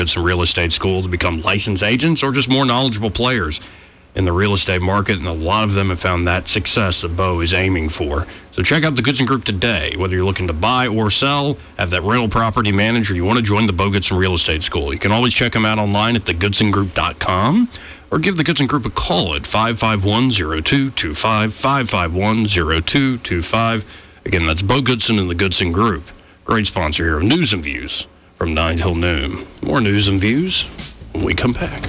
Goodson Real Estate School to become licensed agents or just more knowledgeable players in the real estate market, and a lot of them have found that success that Bo is aiming for. So check out the Goodson Group today. Whether you're looking to buy or sell, have that rental property manager, you want to join the Bo Goodson Real Estate School. You can always check them out online at thegoodsongroup.com or give the Goodson Group a call at 551-0225, 551-0225. Again, that's Bo Goodson and the Goodson Group. Great sponsor here of News and Views from 9 till noon. More news and views when we come back.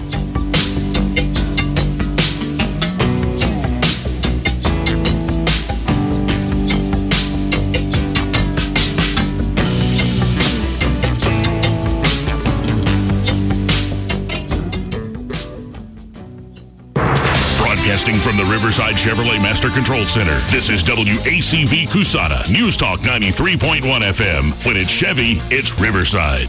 Broadcasting from the Riverside Chevrolet Master Control Center, this is WACV Cusana, News Talk 93.1 FM. When it's Chevy, it's Riverside.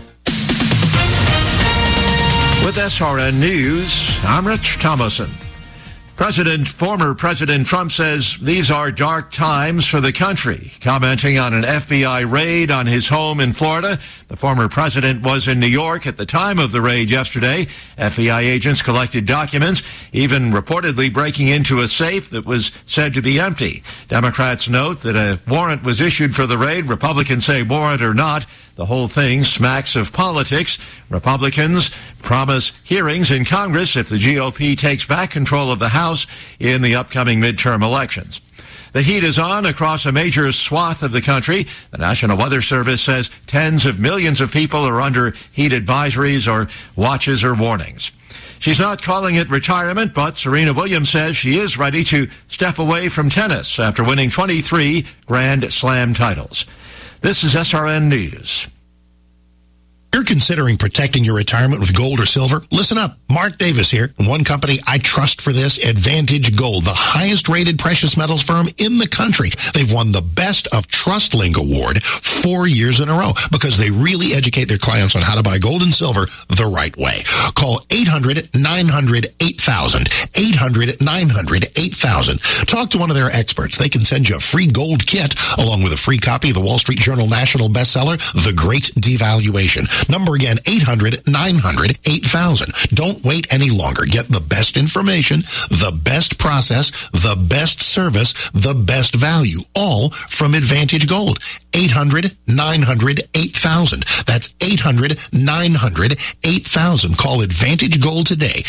With SRN News, I'm Rich Thomason. Former President Trump says these are dark times for the country. Commenting on an FBI raid on his home in Florida, the former president was in New York at the time of the raid yesterday. FBI agents collected documents, even reportedly breaking into a safe that was said to be empty. Democrats note that a warrant was issued for the raid. Republicans say warrant or not, the whole thing smacks of politics. Republicans promise hearings in Congress if the GOP takes back control of the House in the upcoming midterm elections. The heat is on across a major swath of the country. The National Weather Service says tens of millions of people are under heat advisories or watches or warnings. She's not calling it retirement, but Serena Williams says she is ready to step away from tennis after winning 23 Grand Slam titles. This is SRN News. You're considering protecting your retirement with gold or silver? Listen up. Mark Davis here. One company I trust for this, Advantage Gold, the highest rated precious metals firm in the country. They've won the Best of TrustLink Award 4 years in a row because they really educate their clients on how to buy gold and silver the right way. Call 800-900-8000. 800-900-8000. Talk to one of their experts. They can send you a free gold kit along with a free copy of the Wall Street Journal national bestseller, The Great Devaluation. Number again, 800-900-8000. Don't wait any longer. Get the best information, the best process, the best service, the best value, all from Advantage Gold. 800-900-8000. That's 800-900-8000. Call Advantage Gold today.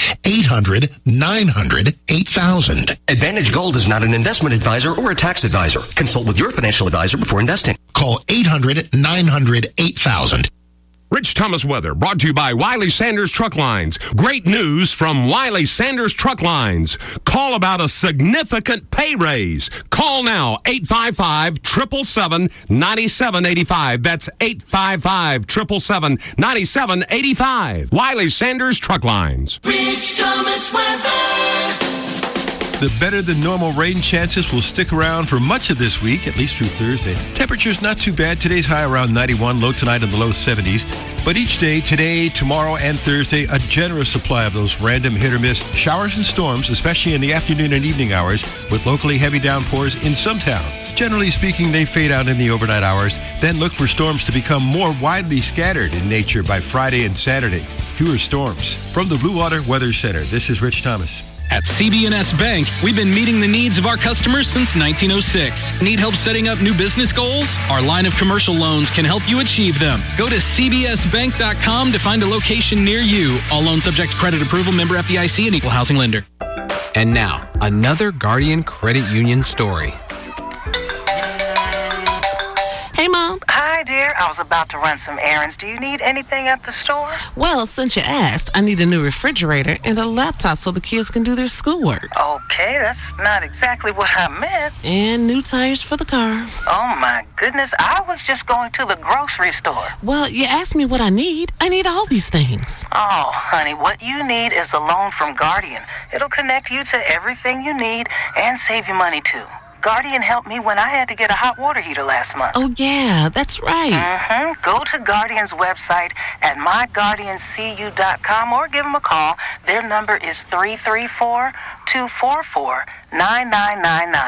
800-900-8000. Advantage Gold is not an investment advisor or a tax advisor. Consult with your financial advisor before investing. Call 800-900-8000. Rich Thomas weather brought to you by Wiley Sanders Truck Lines. Great news from Wiley Sanders Truck Lines. Call about a significant pay raise. Call now, 855-777-9785. That's 855-777-9785. Wiley Sanders Truck Lines. Rich Thomas weather. The better-than-normal rain chances will stick around for much of this week, at least through Thursday. Temperatures not too bad. Today's high around 91, low tonight in the low 70s. But each day, today, tomorrow, and Thursday, a generous supply of those random hit-or-miss showers and storms, especially in the afternoon and evening hours, with locally heavy downpours in some towns. Generally speaking, they fade out in the overnight hours. Then look for storms to become more widely scattered in nature by Friday and Saturday. Fewer storms. From the Blue Water Weather Center, this is Rich Thomas. At CB&S Bank, we've been meeting the needs of our customers since 1906. Need help setting up new business goals? Our line of commercial loans can help you achieve them. Go to cbsbank.com to find a location near you. All loans subject to credit approval, member FDIC, and equal housing lender. And now, another Guardian Credit Union story. Hey, Mom. Hi, dear. I was about to run some errands. Do you need anything at the store? Well, since you asked, I need a new refrigerator and a laptop so the kids can do their schoolwork. Okay, that's not exactly what I meant. And new tires for the car. Oh, my goodness. I was just going to the grocery store. Well, you asked me what I need. I need all these things. Oh, honey, what you need is a loan from Guardian. It'll connect you to everything you need and save you money, too. Guardian helped me when I had to get a hot water heater last month. Oh, yeah, that's right. Go to Guardian's website at myguardiancu.com or give them a call. Their number is 334-244-9999.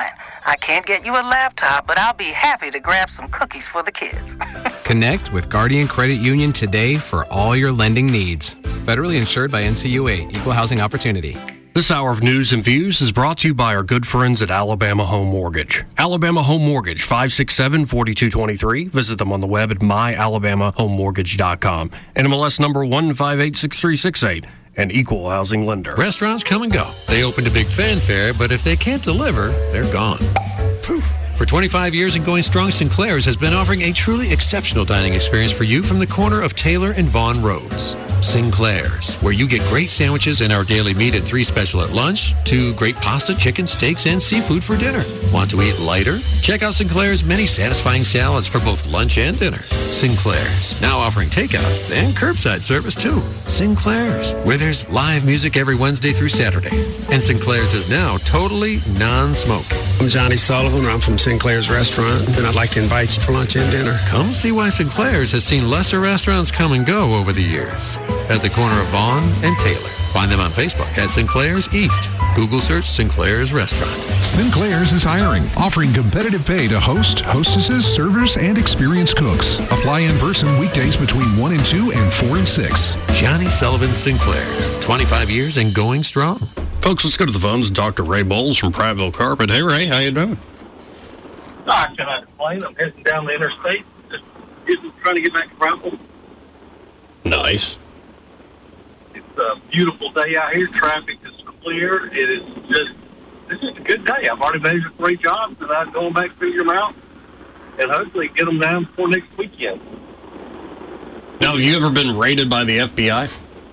I can't get you a laptop, but I'll be happy to grab some cookies for the kids. Connect with Guardian Credit Union today for all your lending needs. Federally insured by NCUA, Equal Housing Opportunity. This hour of news and views is brought to you by our good friends at Alabama Home Mortgage. Alabama Home Mortgage, 567-4223. Visit them on the web at myalabamahomemortgage.com. NMLS number 1586368. An equal housing lender. Restaurants come and go. They open to big fanfare, but if they can't deliver, they're gone. Poof. For 25 years and going strong, Sinclair's has been offering a truly exceptional dining experience for you from the corner of Taylor and Vaughan Roads. Sinclair's, where you get great sandwiches and our daily meat at 3 special at lunch, to great pasta, chicken, steaks, and seafood for dinner. Want to eat lighter? Check out Sinclair's many satisfying salads for both lunch and dinner. Sinclair's, now offering takeout and curbside service too. Sinclair's, where there's live music every Wednesday through Saturday. And Sinclair's is now totally non-smoking. I'm Johnny Sullivan. I'm from Sinclair's Restaurant, and I'd like to invite you for lunch and dinner. Come see why Sinclair's has seen lesser restaurants come and go over the years. At the corner of Vaughan and Taylor. Find them on Facebook at Sinclair's East. Google search Sinclair's Restaurant. Sinclair's is hiring, offering competitive pay to host, hostesses, servers, and experienced cooks. Apply in person weekdays between 1 and 2 and 4 and 6. Johnny Sullivan Sinclair's. 25 years and going strong. Folks, let's go to the phones and talk to Ray Bowles from Prattville Carpet. Hey, Ray, how you doing? I cannot complain. I'm heading down the interstate, just trying to get back to Prattville. Nice. It's a beautiful day out here. Traffic is clear. This is a good day. I've already measured 3 jobs, and I'm going back to figure them out and hopefully get them down before next weekend. Now, have you ever been raided by the FBI?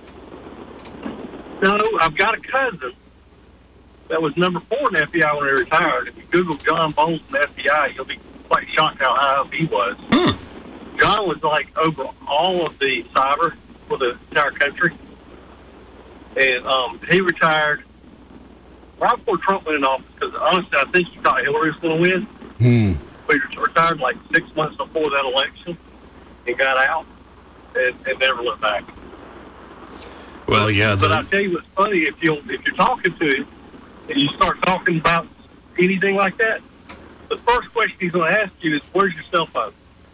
No, I've got a cousin that was number 4 in the FBI when he retired. If you Google John Bowles in the FBI, you'll be quite shocked how high up he was. John was like over all of the cyber for the entire country. And he retired right before Trump went in office because, honestly, I think he thought Hillary was going to win. But he retired like 6 months before that election and got out and never looked back. Well, yeah. But I tell you what's funny, if you're talking to him and you start talking about anything like that, the first question he's going to ask you is, "Where's your cell phone?"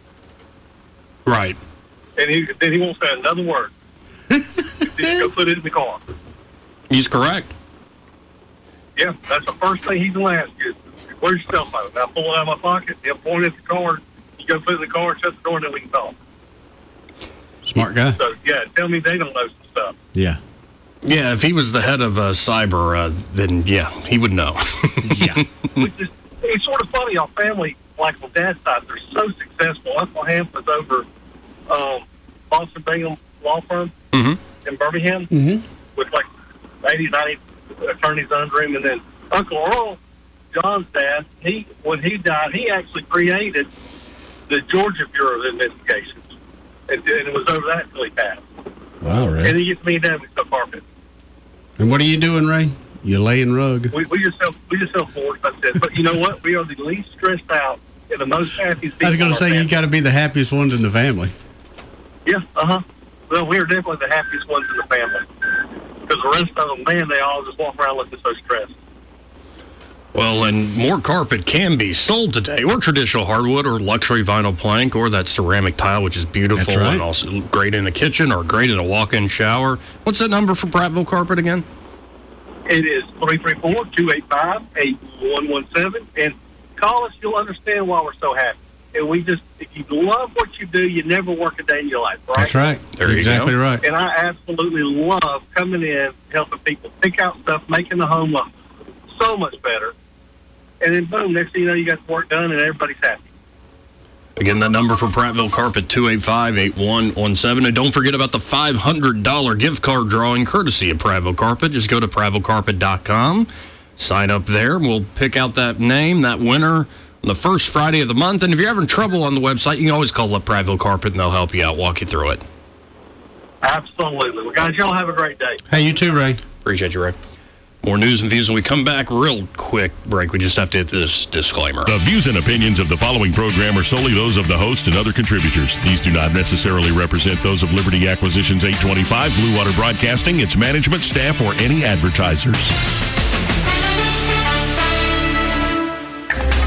Right. And then he won't say another word. Just go put it in the car. He's correct. Yeah, that's the first thing he's going to ask you. Where's your cell phone? And I pull it out of my pocket, he'll point at the car, you go put it in the car, shut the door, and then we can talk. Smart guy. So, yeah, tell me they don't know some stuff. Yeah. Yeah, if he was the head of cyber, then, yeah, he would know. Yeah. It's sort of funny, our family, like on Dad's side, they're so successful. Uncle Hamp was over Boston Bingham Law Firm in Birmingham with like 80, 90 attorneys under him. And then Uncle Earl, John's dad, when he died, he actually created the Georgia Bureau of Investigations. And it was over that until he passed. Wow, Ray. And he gets me and Dad with the carpet. And what are you doing, Ray? You laying rug? We just sell floors, that's it. But you know what? We are the least stressed out and the most happiest people. I was going to say, you got to be the happiest ones in the family. Yeah, Well, we are definitely the happiest ones in the family. Because the rest of them, man, they all just walk around looking so stressed. Well, and more carpet can be sold today, or traditional hardwood, or luxury vinyl plank, or that ceramic tile, which is beautiful. That's right. And also great in the kitchen or great in a walk-in shower. What's that number for Prattville Carpet again? It is 334-285-8117. And call us, you'll understand why we're so happy. And if you love what you do, you never work a day in your life, right? That's right. There exactly right. And I absolutely love coming in, helping people pick out stuff, making the home look so much better. And then, boom, next thing you know, you got the work done and everybody's happy. Again, that number for Prattville Carpet, 285-8117. And don't forget about the $500 gift card drawing courtesy of Prattville Carpet. Just go to prattvillecarpet.com, sign up there, and we'll pick out that name, that winner, on the first Friday of the month. And if you're having trouble on the website, you can always call up Prattville Carpet, and they'll help you out, walk you through it. Absolutely. Well, guys, y'all have a great day. Hey, you too, Ray. Appreciate you, Ray. More news and views when we come back. Real quick break. We just have to hit this disclaimer. The views and opinions of the following program are solely those of the host and other contributors. These do not necessarily represent those of Liberty Acquisitions 825, Blue Water Broadcasting, its management, staff, or any advertisers.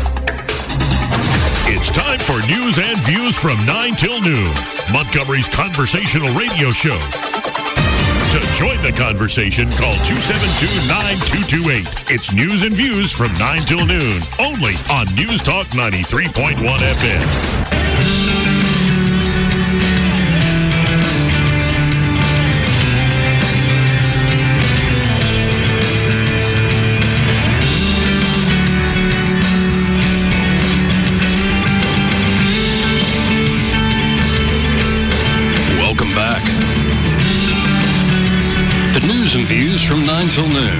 time for News and Views from 9 till noon, Montgomery's conversational radio show. To join the conversation, call 272-9228. It's News and Views from 9 till noon, only on News Talk 93.1 FM. News and Views from 9 till noon.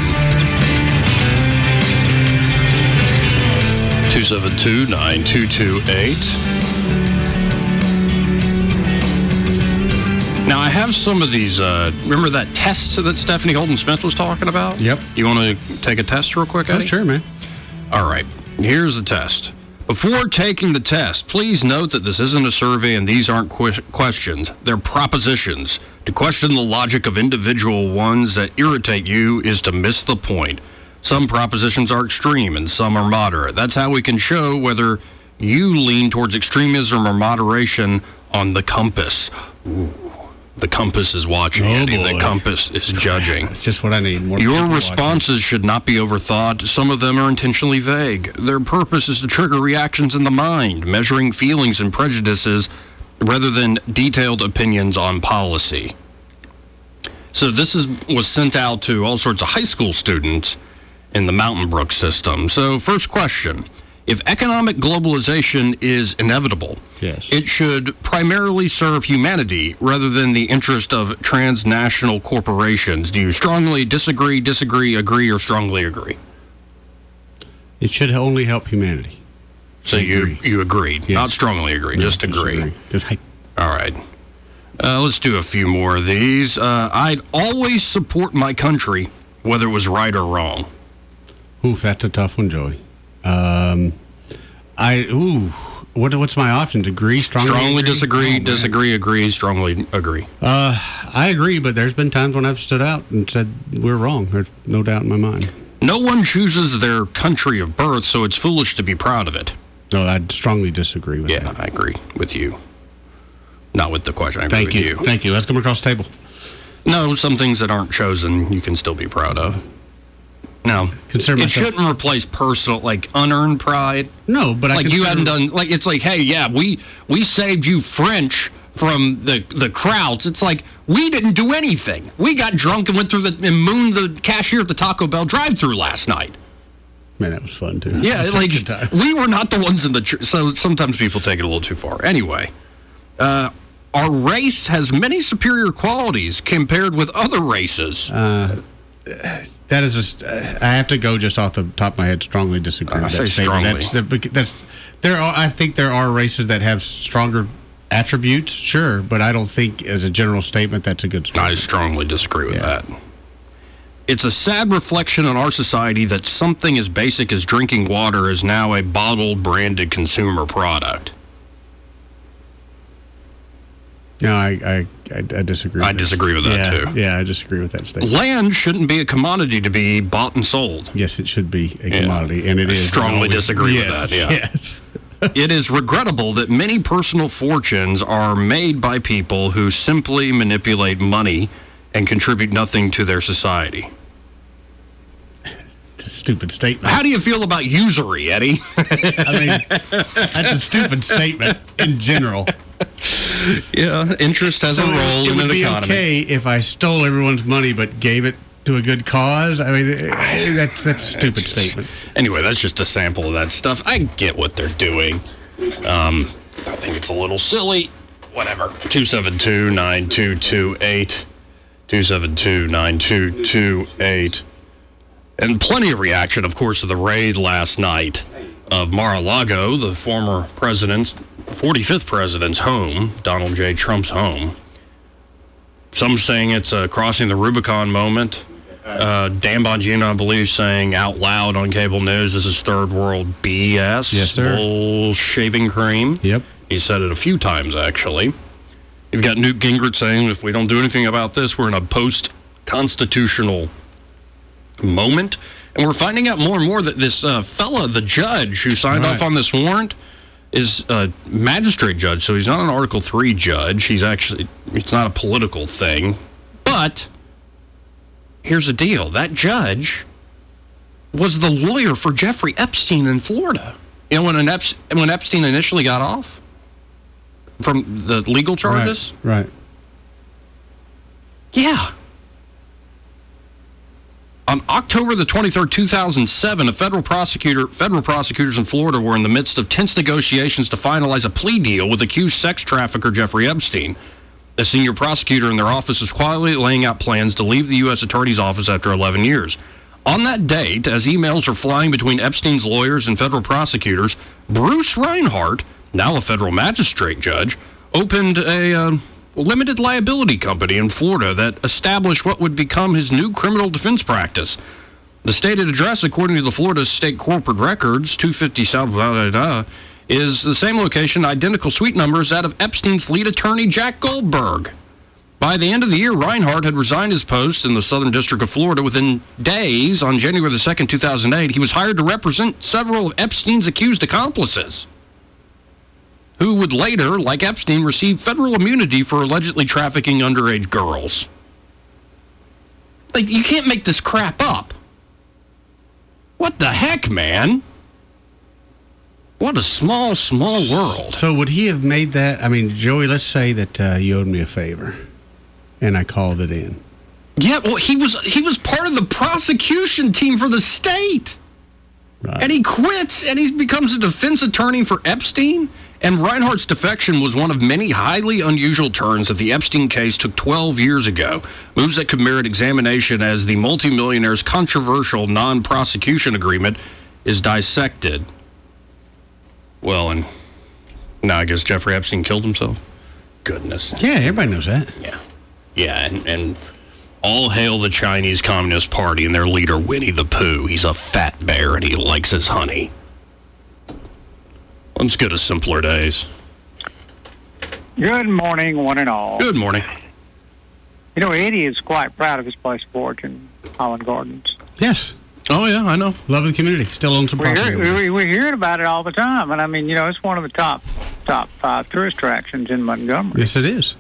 272-9228. Now, I have some of these, remember that test that Stephanie Holden-Smith was talking about? Yep. You want to take a test real quick, Eddie? Oh, sure, man. All right. Here's the test. Before taking the test, please note that this isn't a survey and these aren't questions. They're propositions. To question the logic of individual ones that irritate you is to miss the point. Some propositions are extreme and some are moderate. That's how we can show whether you lean towards extremism or moderation on the compass. Ooh. The compass is watching, Eddie. The compass is judging. That's just what I need. More Your responses should not be overthought. Some of them are intentionally vague. Their purpose is to trigger reactions in the mind, measuring feelings and prejudices rather than detailed opinions on policy. So this was sent out to all sorts of high school students in the Mountain Brook system. So first question. If economic globalization is inevitable, yes, it should primarily serve humanity rather than the interest of transnational corporations. Do you strongly disagree, agree, or strongly agree? It should only help humanity. So you agreed, not strongly agree, just agree. All right. Let's do a few more of these. I'd always support my country, whether it was right or wrong. Ooh, that's a tough one, Joey. What's my options? Agree, strongly disagree, agree, strongly agree. I agree, but there's been times when I've stood out and said we're wrong. There's no doubt in my mind. No one chooses their country of birth, so it's foolish to be proud of it. No, I'd strongly disagree with that. Yeah, I agree with you. Not with the question. I agree with you. Thank you. Let's come across the table. No, some things that aren't chosen you can still be proud of. No, it shouldn't replace personal, like unearned pride. No, but like you hadn't done. Like it's like, hey, yeah, we saved you French from the crowds. It's like we didn't do anything. We got drunk and went through and mooned the cashier at the Taco Bell drive-thru last night. Man, that was fun too. Yeah, like we were not the ones in the. So sometimes people take it a little too far. Anyway, our race has many superior qualities compared with other races. That is just. I have to go just off the top of my head. Strongly disagree with that statement. I think there are races that have stronger attributes, sure, but I don't think as a general statement that's a good statement. I strongly disagree with that. It's a sad reflection on our society that something as basic as drinking water is now a bottled, branded consumer product. No, I disagree. I disagree with that, too. Yeah, I disagree with that statement. Land shouldn't be a commodity to be bought and sold. Yes, it should be a commodity, and it is. I strongly disagree with that, Yes. It is regrettable that many personal fortunes are made by people who simply manipulate money and contribute nothing to their society. It's a stupid statement. How do you feel about usury, Eddie? I mean, that's a stupid statement in general. Yeah, interest has a role in an economy. It would be okay if I stole everyone's money but gave it to a good cause. I mean, that's a stupid statement. Anyway, that's just a sample of that stuff. I get what they're doing. I think it's a little silly. Whatever. 272-9228. 272-9228. And plenty of reaction, of course, to the raid last night of Mar-a-Lago, the former president's 45th president's home, Donald J. Trump's home. Some saying it's a crossing the Rubicon moment. Dan Bongino, I believe, saying out loud on cable news, this is third world BS. Yes, sir. Bull shaving cream. Yep. He said it a few times, actually. You've got Newt Gingrich saying, if we don't do anything about this, we're in a post-constitutional moment. And we're finding out more and more that this fella, the judge who signed off on this warrant, is a magistrate judge, so he's not an Article III judge. It's not a political thing. But here's the deal. That judge was the lawyer for Jeffrey Epstein in Florida. You know, when Epstein initially got off from the legal charges? Right. Yeah. On October the 23rd, 2007, federal prosecutors in Florida were in the midst of tense negotiations to finalize a plea deal with accused sex trafficker Jeffrey Epstein. A senior prosecutor in their office was quietly laying out plans to leave the U.S. Attorney's Office after 11 years. On that date, as emails were flying between Epstein's lawyers and federal prosecutors, Bruce Reinhart, now a federal magistrate judge, opened a limited liability company in Florida that established what would become his new criminal defense practice. The stated address, according to the Florida State Corporate Records, 250 South, is the same location, identical suite number as that of Epstein's lead attorney, Jack Goldberg. By the end of the year, Reinhart had resigned his post in the Southern District of Florida. Within days, on January the 2nd, 2008, he was hired to represent several of Epstein's accused accomplices, who would later, like Epstein, receive federal immunity for allegedly trafficking underage girls. Like, you can't make this crap up. What the heck, man? What a small, small world. So would he have made that? I mean, Joey, let's say that you owed me a favor, and I called it in. Yeah, well, he was part of the prosecution team for the state. Right. And he quits, and he becomes a defense attorney for Epstein. And Reinhart's defection was one of many highly unusual turns that the Epstein case took 12 years ago, moves that could merit examination as the multimillionaire's controversial non-prosecution agreement is dissected. Well, and now I guess Jeffrey Epstein killed himself? Goodness. Yeah, everybody knows that. Yeah. Yeah, and all hail the Chinese Communist Party and their leader, Winnie the Pooh. He's a fat bear and he likes his honey. Let's go to simpler days. Good morning, one and all. Good morning. You know, Eddie is quite proud of his place of origin, Holland Gardens. Yes. Oh, yeah, I know. Love the community. Still owns some property. We're hearing about it all the time. And, I mean, you know, it's one of the top 5 tourist attractions in Montgomery. Yes, it is.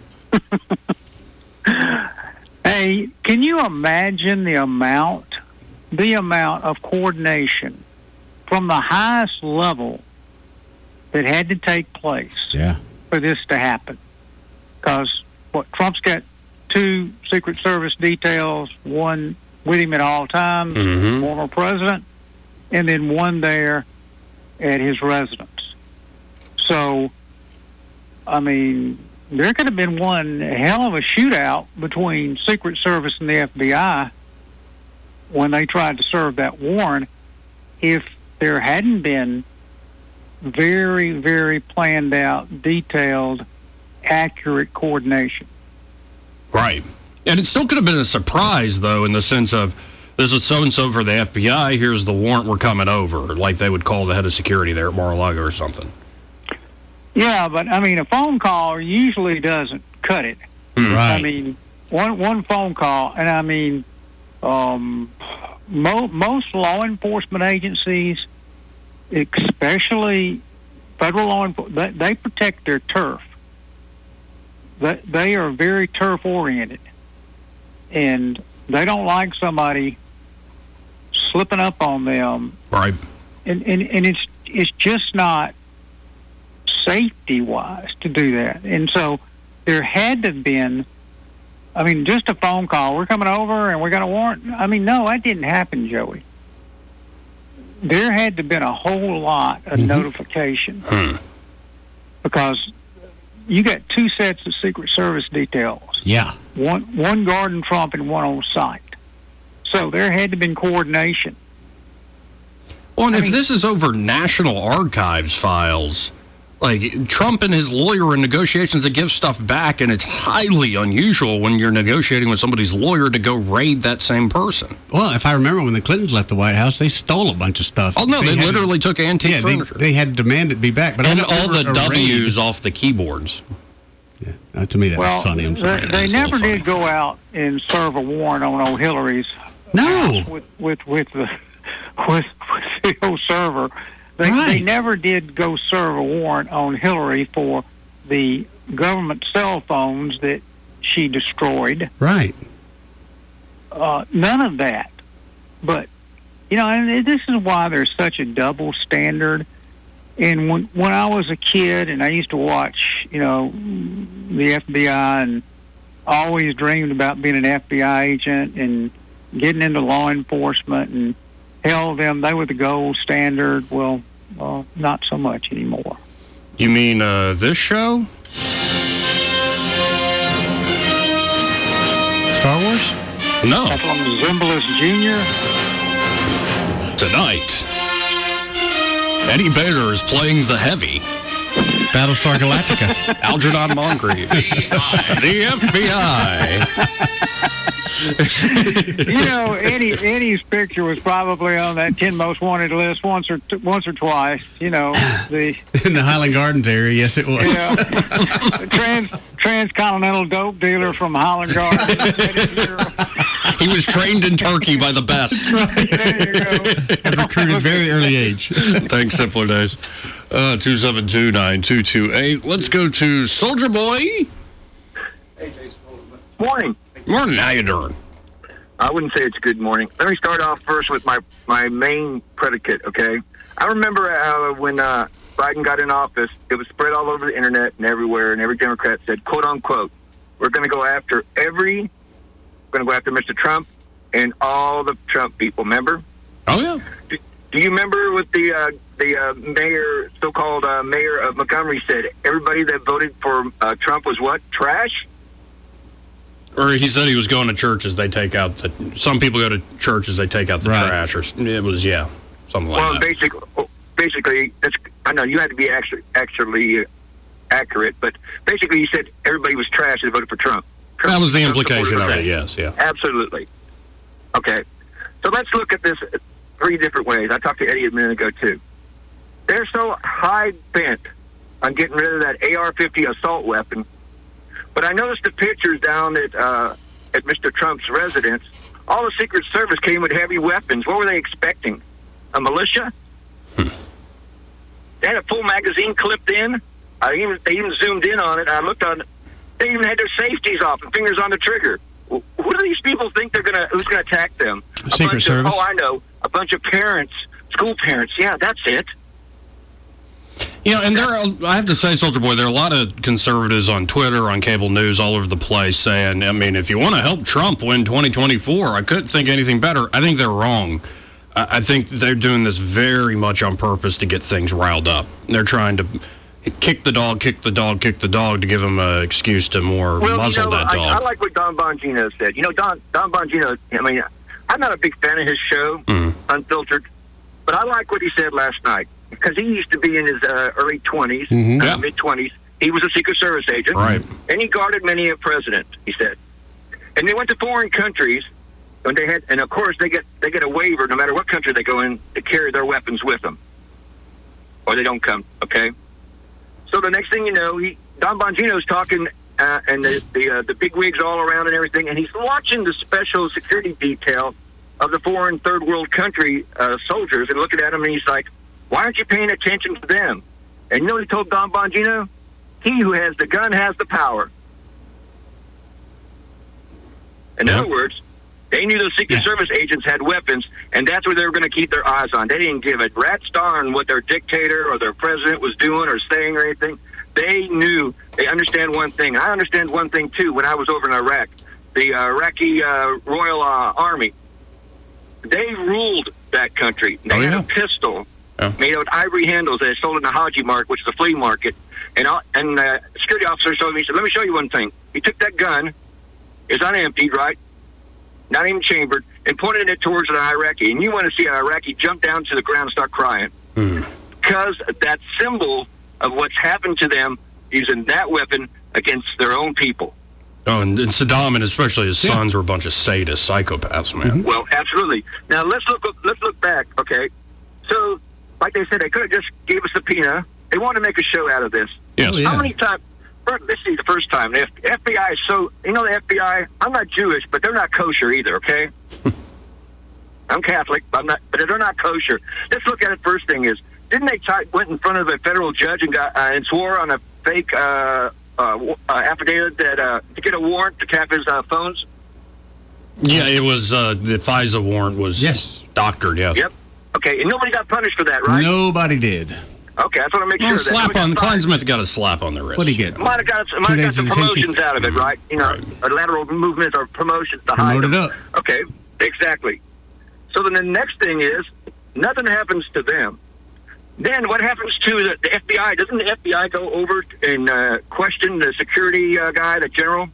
Hey, can you imagine the amount of coordination from the highest level that had to take place for this to happen? Because Trump's got 2 Secret Service details, one with him at all times, former president, and then one there at his residence. So, I mean, there could have been one hell of a shootout between Secret Service and the FBI when they tried to serve that warrant if there hadn't been very, very planned out, detailed, accurate coordination. Right. And it still could have been a surprise, though, in the sense of, this is so-and-so for the FBI, here's the warrant, we're coming over, like they would call the head of security there at Mar-a-Lago or something. Yeah, but, I mean, a phone call usually doesn't cut it. Right. I mean, one phone call, and I mean, most law enforcement agencies, especially federal law enforcement, they protect their turf. They are very turf-oriented. And they don't like somebody slipping up on them. Right. And it's just not safety-wise to do that. And so there had to have been, I mean, just a phone call. We're coming over and we're going to warrant. I mean, no, that didn't happen, Joey. There had to have been a whole lot of notification. Because you got 2 sets of Secret Service details. Yeah. One guarding Trump and one on site. So there had to have been coordination. Well, and if this is over National Archives files, like Trump and his lawyer are in negotiations to give stuff back, and it's highly unusual when you're negotiating with somebody's lawyer to go raid that same person. Well, if I remember when the Clintons left the White House, they stole a bunch of stuff. Oh, no, they literally took antique furniture. They had to demand it be back. But and all the W's off the keyboards. Yeah, to me, that's funny. I'm sorry. They never did go out and serve a warrant on old Hillary's house with the old server. They never did go serve a warrant on Hillary for the government cell phones that she destroyed. Right. None of that. But, and this is why there's such a double standard. And when I was a kid and I used to watch, the FBI, and always dreamed about being an FBI agent and getting into law enforcement, and held them, they were the gold standard. Well, not so much anymore. You mean this show? Star Wars? No. Zimbalist Jr.? Tonight, Eddie Bader is playing the Heavy. Battlestar Galactica. Algernon Moncrief. The FBI. Eddie's picture was probably on that 10 most wanted list once or twice. In the Highland Gardens area, yes, it was. Yeah, transcontinental dope dealer from Highland Gardens. He was trained in Turkey by the best. Right. There you go. At recruited very early age. Thanks, Simpler Days. 272-9228. Let's go to Soldier Boy. Morning. Morning. How you doing? I wouldn't say it's good morning. Let me start off first with my main predicate, okay? I remember when Biden got in office, it was spread all over the internet and everywhere, and every Democrat said, quote unquote, we're going to go after Mr. Trump and all the Trump people, remember? Oh, yeah. Do you remember what the mayor, so-called mayor of Montgomery said? Everybody that voted for Trump was what? Trash? Or he said he was going to churches. They take out some people go to churches. They take out the trash. Or it was something like that. Well, basically, I know you had to be actually accurate, but basically he said everybody was trash that voted for Trump. That was the implication of it. Yes, yeah, absolutely. Okay, so let's look at this 3 different ways. I talked to Eddie a minute ago too. They're so high bent on getting rid of that AR-50 assault weapon. But I noticed the pictures down at Mr. Trump's residence. All the Secret Service came with heavy weapons. What were they expecting? A militia? They had a full magazine clipped in. They even zoomed in on it. I looked on. They even had their safeties off and fingers on the trigger. Who do these people think who's gonna attack them? Secret Service. I know. A bunch of parents, school parents. Yeah, that's it. And I have to say, Soldier Boy, there are a lot of conservatives on Twitter, on cable news, all over the place saying, if you want to help Trump win 2024, I couldn't think anything better. I think they're wrong. I think they're doing this very much on purpose to get things riled up. They're trying to kick the dog to give them an excuse to muzzle that dog. I like what Don Bongino said. Don Bongino, I'm not a big fan of his show, Unfiltered, but I like what he said last night. Because he used to be in his early 20s, mid-20s. He was a Secret Service agent. Right. And he guarded many a president, he said. And they went to foreign countries, and of course they get a waiver no matter what country they go in to carry their weapons with them. Or they don't come, okay? So the next thing you know, Don Bongino's talking, and the big wigs all around and everything, and he's watching the special security detail of the foreign third world country soldiers and looking at them, and he's like, why aren't you paying attention to them? And you know what he told Don Bongino? He who has the gun has the power. In other words, they knew those Secret Service agents had weapons, and that's what they were going to keep their eyes on. They didn't give a rat's darn what their dictator or their president was doing or saying or anything. They knew. They understand one thing. I understand one thing, too, when I was over in Iraq. The Iraqi Royal Army, they ruled that country. They had a pistol made out of ivory handles that sold in the Haji Market, which is a flea market. And security officer showed me, he said, let me show you one thing. He took that gun, it's unemptied, right? Not even chambered, and pointed it towards an Iraqi. And you want to see an Iraqi jump down to the ground and start crying. Because that symbol of what's happened to them using that weapon against their own people. Oh, and Saddam and especially his sons were a bunch of sadists, psychopaths, man. Well, absolutely. Now, let's look back, okay? So, like they said, they could have just gave us a subpoena. They wanted to make a show out of this. Yes. How many times? This is the first time. The FBI is so... the FBI, I'm not Jewish, but they're not kosher either, okay? I'm Catholic, but they're not kosher. Let's look at it. First thing is, didn't they went in front of a federal judge and got and swore on a fake affidavit that to get a warrant to tap his phones? Yeah, it was the FISA warrant was doctored. Yes. Yep. Okay, and nobody got punished for that, right? Nobody did. Okay, I just want to make sure. Slap on Kleinsmith got a slap on the wrist. What did he get? Might have got some promotions out of it, right? You know, lateral movements or promotions to hide them. Up. Okay, exactly. So then the next thing is nothing happens to them. Then what happens to the FBI? Doesn't the FBI go over and question the security guy, the general?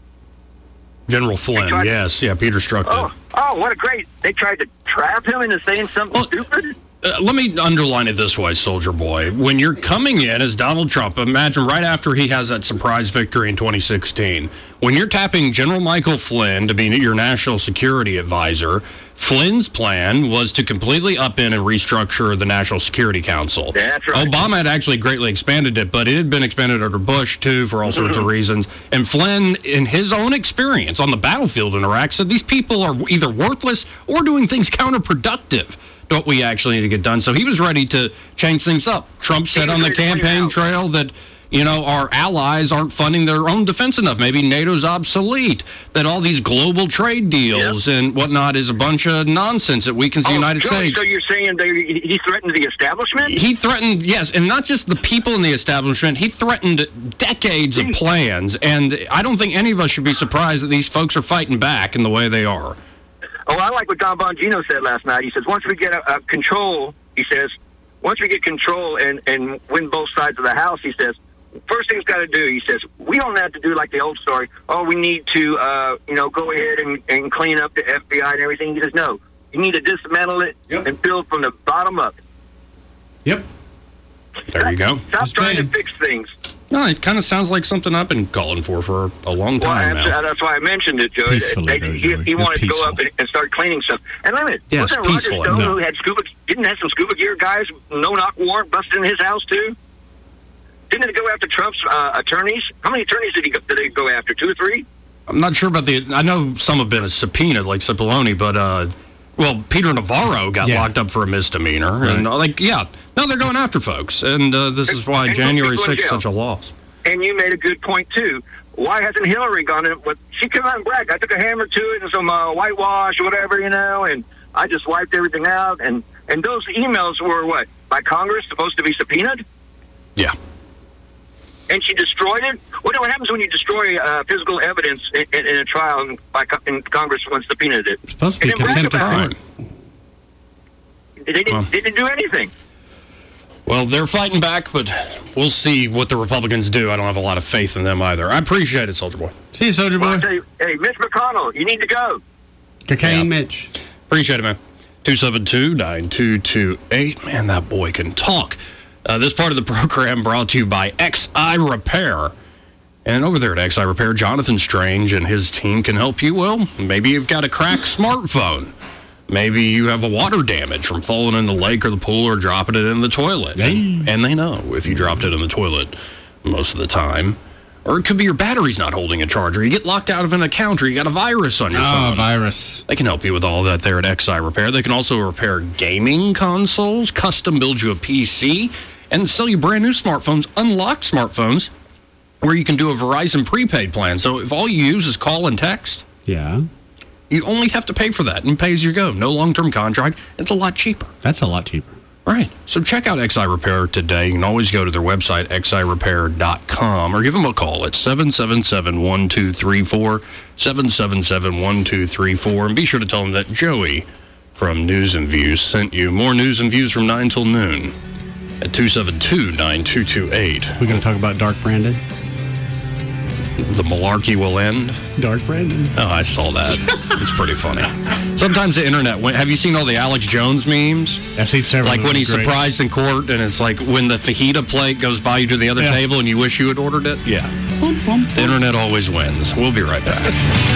General Flynn, yes. Yeah, Peter Strzok did. Oh, what a great... They tried to trap him into saying something stupid? Let me underline it this way, Soldier Boy. When you're coming in as Donald Trump, imagine right after he has that surprise victory in 2016, when you're tapping General Michael Flynn to be your national security advisor, Flynn's plan was to completely upend and restructure the National Security Council. That's right. Obama had actually greatly expanded it, but it had been expanded under Bush, too, for all sorts of reasons. And Flynn, in his own experience on the battlefield in Iraq, said these people are either worthless or doing things counterproductive to what we actually need to get done. So he was ready to change things up. Trump said on the campaign trail that, you know, our allies aren't funding their own defense enough. Maybe NATO's obsolete, that all these global trade deals and whatnot is a bunch of nonsense that weakens the United States. So you're saying he threatened the establishment? He threatened, yes, and not just the people in the establishment. He threatened decades of plans, and I don't think any of us should be surprised that these folks are fighting back in the way they are. Oh, I like what Don Bongino said last night. He says, once we get control, he says, once we get control and win both sides of the house, he says, first thing's got to do, he says, we don't have to do like the old story. Oh, we need to, go ahead and clean up the FBI and everything. He says, no, you need to dismantle it and build from the bottom up. Yep. There you go. Stop trying to fix things. No, it kind of sounds like something I've been calling for a long time now. That's why I mentioned it, Joe. He wanted to go up and start cleaning stuff. And let me, wasn't Roger Stone who had didn't have some scuba gear guys, no-knock warrant busted in his house, too? Didn't it go after Trump's attorneys? How many attorneys did they go after? 2 or 3? I'm not sure about I know some have been subpoenaed, like Cipollone, but, Peter Navarro got locked up for a misdemeanor. Right. And, no, they're going after folks. And this is why January 6th is such a loss. And you made a good point, too. Why hasn't Hillary gone in? She came out and bragged. I took a hammer to it and some whitewash or whatever, and I just wiped everything out. And those emails were what? By Congress supposed to be subpoenaed? Yeah. And she destroyed it? What happens when you destroy physical evidence in a trial and Congress once subpoenaed it? It's supposed to be contempt of court. They didn't do anything. Well, they're fighting back, but we'll see what the Republicans do. I don't have a lot of faith in them either. I appreciate it, Soldier Boy. See you, Soldier Boy. Well, I tell you, hey, Mitch McConnell, you need to go. Cocaine Mitch. Appreciate it, man. 272-9228. Man, that boy can talk. This part of the program brought to you by XI Repair. And over there at XI Repair, Jonathan Strange and his team can help you. Well, maybe you've got a cracked smartphone. Maybe you have a water damage from falling in the lake or the pool or dropping it in the toilet. Hey. And they know if you dropped it in the toilet most of the time. Or it could be your battery's not holding a charge, or you get locked out of an account, or you got a virus on your phone. Oh, virus. They can help you with all that there at XI Repair. They can also repair gaming consoles, custom build you a PC, and sell you brand new smartphones, unlocked smartphones, where you can do a Verizon prepaid plan. So if all you use is call and text, you only have to pay for that and pay as you go. No long-term contract. It's a lot cheaper. That's a lot cheaper. Right. So check out XI Repair today. You can always go to their website, xirepair.com, or give them a call at 777-1234, 777-1234, and be sure to tell them that Joey from News and Views sent you. More News and Views from 9 till noon at 272-9228. We're going to talk about Dark Brandon? The malarkey will end. Dark Brandon. Oh, I saw that. It's pretty funny. Sometimes the internet, have you seen all the Alex Jones memes? I've seen several. Like when he's surprised in court and it's like when the fajita plate goes by you to the other table and you wish you had ordered it? Yeah. The internet always wins. We'll be right back.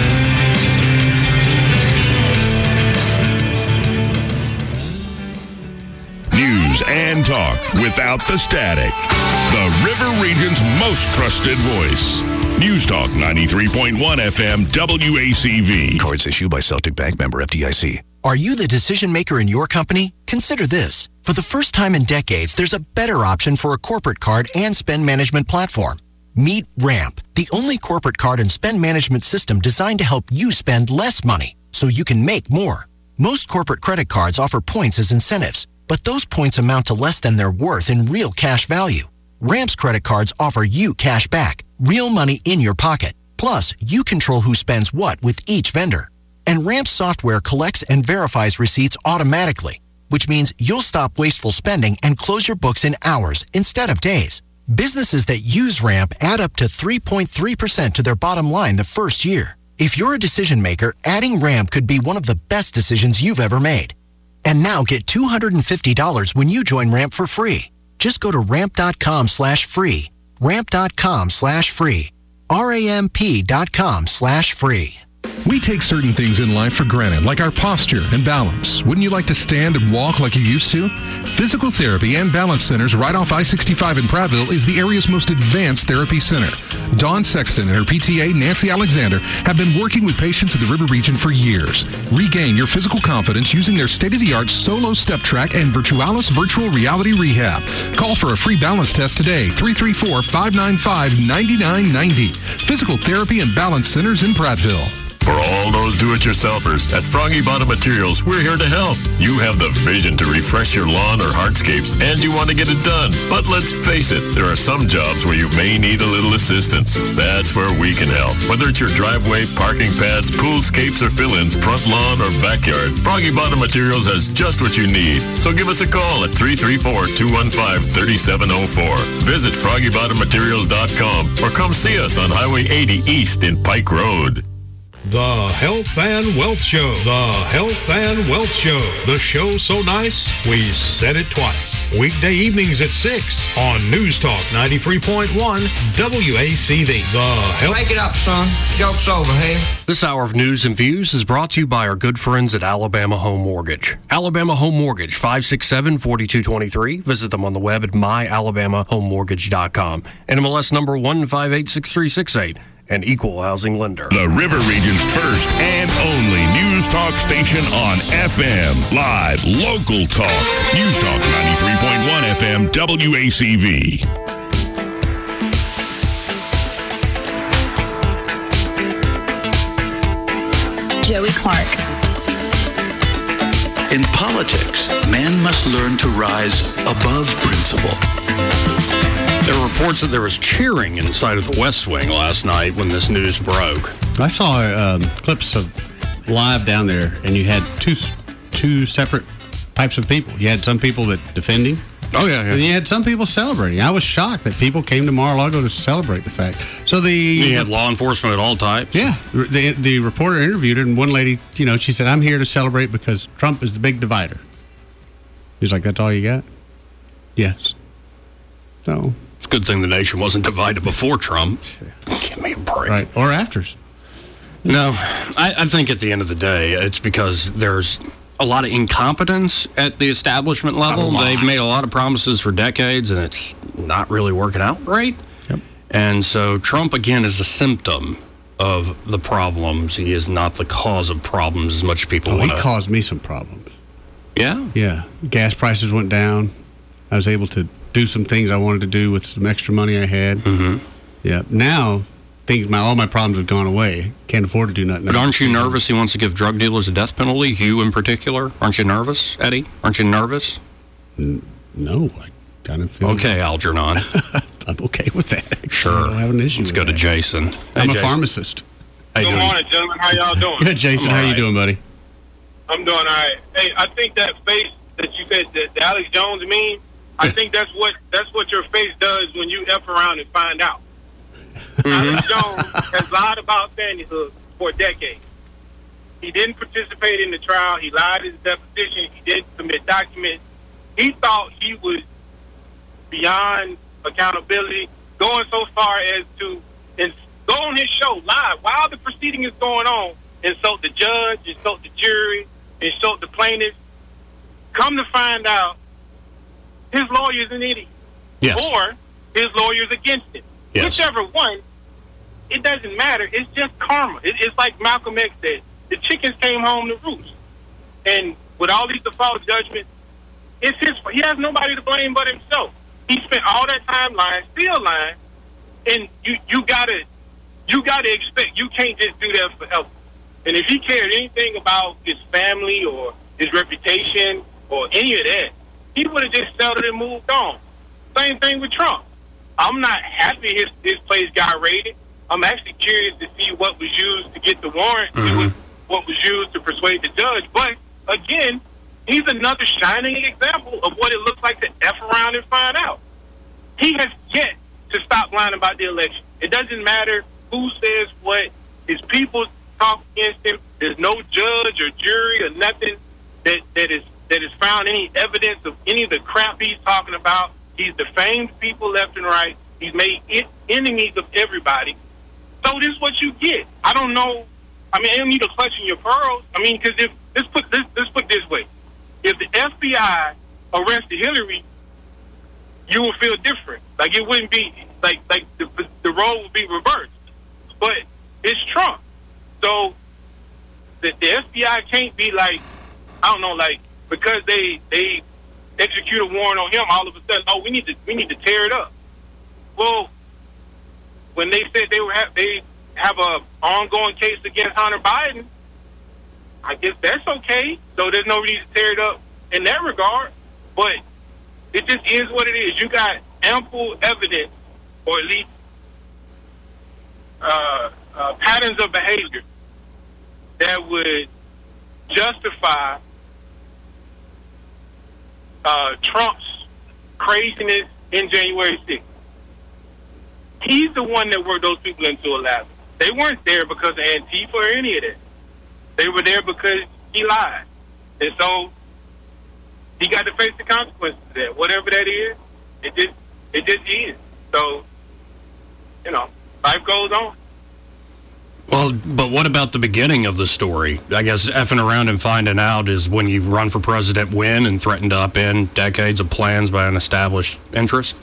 News and talk without the static. The River Region's most trusted voice. News Talk 93.1 FM WACV. Cards issued by Celtic Bank, member FDIC. Are you the decision maker in your company? Consider this. For the first time in decades, there's a better option for a corporate card and spend management platform. Meet Ramp, the only corporate card and spend management system designed to help you spend less money so you can make more. Most corporate credit cards offer points as incentives, but those points amount to less than their worth in real cash value. Ramp's credit cards offer you cash back, real money in your pocket. Plus, you control who spends what with each vendor. And Ramp's software collects and verifies receipts automatically, which means you'll stop wasteful spending and close your books in hours instead of days. Businesses that use Ramp add up to 3.3% to their bottom line the first year. If you're a decision maker, adding Ramp could be one of the best decisions you've ever made. And now get $250 when you join Ramp for free. Just go to ramp.com/free. Ramp.com/free. ramp.com/free. We take certain things in life for granted, like our posture and balance. Wouldn't you like to stand and walk like you used to? Physical Therapy and Balance Centers right off I-65 in Prattville is the area's most advanced therapy center. Dawn Sexton and her PTA, Nancy Alexander, have been working with patients in the River Region for years. Regain your physical confidence using their state-of-the-art Solo Step Track and Virtualis Virtual Reality Rehab. Call for a free balance test today, 334-595-9990. Physical Therapy and Balance Centers in Prattville. For all those do-it-yourselfers, at Froggy Bottom Materials, we're here to help. You have the vision to refresh your lawn or hardscapes, and you want to get it done. But let's face it, there are some jobs where you may need a little assistance. That's where we can help. Whether it's your driveway, parking pads, poolscapes, or fill-ins, front lawn, or backyard, Froggy Bottom Materials has just what you need. So give us a call at 334-215-3704. Visit FroggyBottomMaterials.com or come see us on Highway 80 East in Pike Road. The Health and Wealth Show. The Health and Wealth Show. The show so nice, we said it twice. Weekday evenings at 6 on News Talk 93.1 WACV. The Health... Make it up, son. Joke's over, hey? This hour of news and views is brought to you by our good friends at Alabama Home Mortgage. Alabama Home Mortgage, 567-4223. Visit them on the web at myalabamahomemortgage.com. NMLS number 1586368. An equal housing lender. The River Region's first and only news talk station on FM. Live, local talk. News Talk 93.1 FM WACV. Joey Clark. In politics, man must learn to rise above principle. There were reports that there was cheering inside of the West Wing last night when this news broke. I saw clips of live down there, and you had two separate types of people. You had some people that defending. Oh, yeah. And you had some people celebrating. I was shocked that people came to Mar-a-Lago to celebrate the fact. So you had law enforcement at all types? Yeah. The reporter interviewed her, and one lady, she said, I'm here to celebrate because Trump is the big divider. He's like, that's all you got? Yes. So... It's a good thing the nation wasn't divided before Trump. Give me a break. Right, or after. No, I think at the end of the day, it's because there's a lot of incompetence at the establishment level. They've made a lot of promises for decades, and it's not really working out right. Yep. And so Trump, again, is a symptom of the problems. He is not the cause of problems as much as people want to. He caused me some problems. Yeah? Yeah. Gas prices went down. I was able to do some things I wanted to do with some extra money I had. Mm-hmm. Yeah. Now, all my problems have gone away. Can't afford to do nothing. But aren't you nervous he wants to give drug dealers a death penalty? You in particular? Aren't you nervous, Eddie? Aren't you nervous? No. I kind of feel... Okay, Algernon. I'm okay with that. Sure. I don't have an issue Let's go to Jason. I'm a pharmacist. Good morning, gentlemen. How y'all doing? Good, Jason. How you doing, buddy? I'm doing all right. Hey, I think that face that you said, the Alex Jones meme, I think that's what your face does when you F around and find out. Alex Jones has lied about Sandy Hook for decades. He didn't participate in the trial. He lied in his deposition. He didn't submit documents. He thought he was beyond accountability, going so far as to go on his show live while the proceeding is going on, insult the judge, insult the jury, insult the plaintiff. Come to find out, his lawyer's an idiot. Yes. Or his lawyer's against him. Yes. Whichever one, it doesn't matter. It's just karma. It's like Malcolm X said, the chickens came home to roost. And with all these default judgments, it's his. He has nobody to blame but himself. He spent all that time lying, still lying, and you gotta expect you can't just do that forever. And if he cared anything about his family or his reputation or any of that, he would have just settled and moved on. Same thing with Trump. I'm not happy his place got raided. I'm actually curious to see what was used to get the warrant, what was used to persuade the judge. But again, he's another shining example of what it looks like to F around and find out. He has yet to stop lying about the election. It doesn't matter who says what. His people talk against him. There's no judge or jury or nothing that has found any evidence of any of the crap he's talking about. He's defamed people left and right. He's made enemies of everybody. So this is what you get. I don't know. I mean, I don't need to clutch in your pearls. I mean, because if let's put this way: if the FBI arrested Hillary, you would feel different. Like it wouldn't be like the role would be reversed. But it's Trump, so the FBI can't be like, I don't know, like because they execute a warrant on him, all of a sudden, oh, we need to tear it up. Well, when they said they have a ongoing case against Hunter Biden, I guess that's okay. So there's no reason to tear it up in that regard. But it just is what it is. You got ample evidence, or at least patterns of behavior that would justify Trump's craziness in January 6th. He's the one that worked those people into a lab. They weren't there because of Antifa or any of that. They were there because he lied. And so he got to face the consequences of that. Whatever that is, it just is. So, life goes on. Well, but what about the beginning of the story? I guess effing around and finding out is when you run for president, win, and threaten to upend decades of plans by an established interest?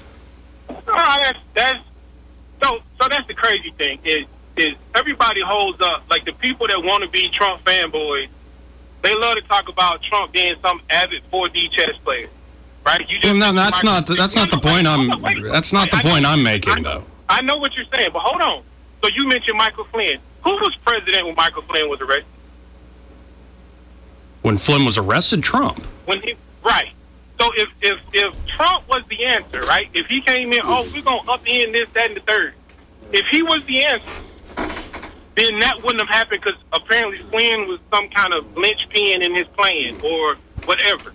So that's the crazy thing is everybody holds up, like the people that want to be Trump fanboys, they love to talk about Trump being some avid 4D chess player, right? That's not the point I'm making, though. I know what you're saying, but hold on. So you mentioned Michael Flynn. Who was president when Michael Flynn was arrested? When Flynn was arrested, Trump. Right. So if Trump was the answer, right? If he came in, we're going to upend this, that, and the third. If he was the answer, then that wouldn't have happened because apparently Flynn was some kind of linchpin in his plan or whatever.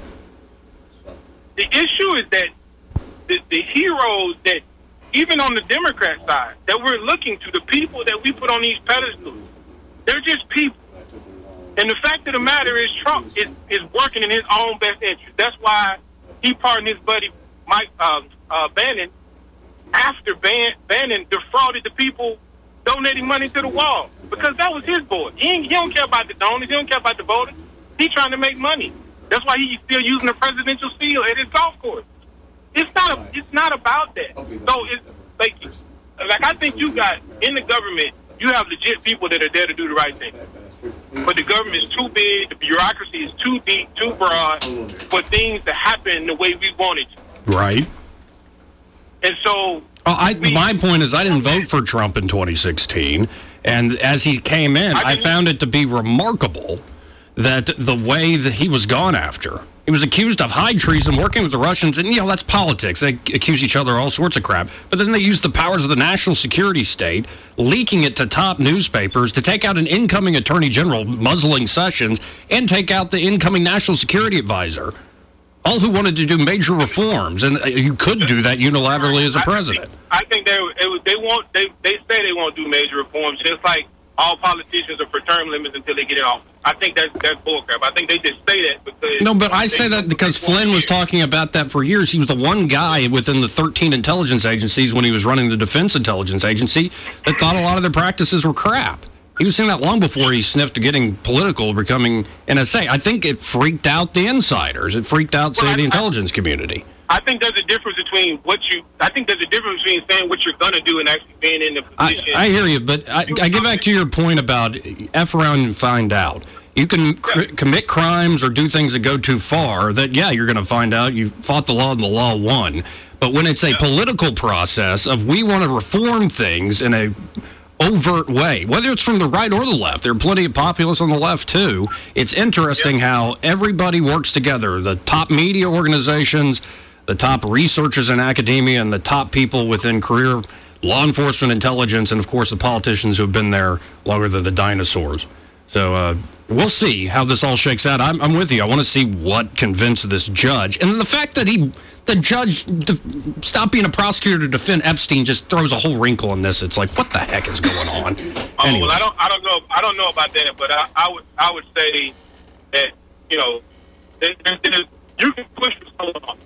The issue is that the heroes that, even on the Democrat side, that we're looking to, the people that we put on these pedestals, they're just people. And the fact of the matter is Trump is working in his own best interest. That's why he pardoned his buddy Mike Bannon after Bannon defrauded the people donating money to the wall, because that was his boy. He don't care about the donors. He don't care about the voters. He's trying to make money. That's why he's still using the presidential seal at his golf course. It's not about that. So it's like I think you got in the government, you have legit people that are there to do the right thing. But the government is too big, the bureaucracy is too deep, too broad for things to happen the way we want it to. Right. And so my point is I didn't vote for Trump in 2016, and as he came in, I found it to be remarkable that the way that he was gone after. He was accused of high treason, working with the Russians, and, that's politics. They accuse each other of all sorts of crap. But then they used the powers of the national security state, leaking it to top newspapers to take out an incoming attorney general, muzzling Sessions, and take out the incoming national security advisor, all who wanted to do major reforms. And you could do that unilaterally as a president. I think they say they won't do major reforms, just like all politicians are for term limits until they get in office. I think that's bullcrap. I think they just say that because... No, but I say that because Flynn was talking about that for years. He was the one guy within the 13 intelligence agencies when he was running the Defense Intelligence Agency that thought a lot of their practices were crap. He was saying that long before he sniffed getting political, becoming NSA. I think it freaked out the insiders. It freaked out, the intelligence community. I think there's a difference between saying what you're going to do and actually being in the position. I hear you, but I get back to your point about F around and find out. You can commit crimes or do things that go too far that, you're going to find out you fought the law and the law won. But when it's a political process of we want to reform things in a overt way, whether it's from the right or the left, there are plenty of populists on the left too. It's interesting how everybody works together. The top media organizations, the top researchers in academia, and the top people within career law enforcement, intelligence, and of course the politicians who have been there longer than the dinosaurs. So we'll see how this all shakes out. I'm with you. I want to see what convinced this judge. And the fact that the judge stopped being a prosecutor to defend Epstein just throws a whole wrinkle in this. It's like, what the heck is going on? Well, I don't know about that, but I would say that, you can push for so long.